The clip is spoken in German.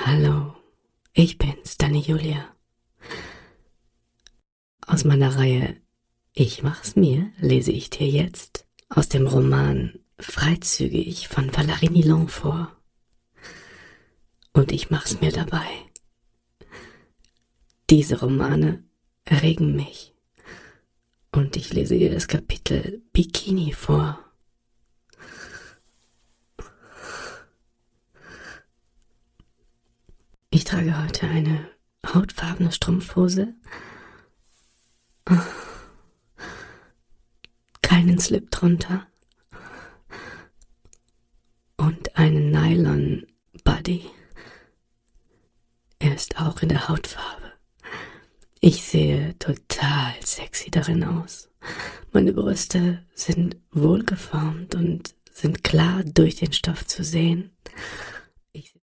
Hallo, ich bin's, deine Julia. Aus meiner Reihe Ich mach's mir lese ich dir jetzt aus dem Roman Freizügig von Valérie Nilon vor. Und ich mach's mir dabei. Diese Romane erregen mich. Und ich lese dir das Kapitel Bikini vor. Ich trage heute eine hautfarbene Strumpfhose, keinen Slip drunter und einen Nylon-Buddy. Er ist auch in der Hautfarbe. Ich sehe total sexy darin aus. Meine Brüste sind wohlgeformt und sind klar durch den Stoff zu sehen.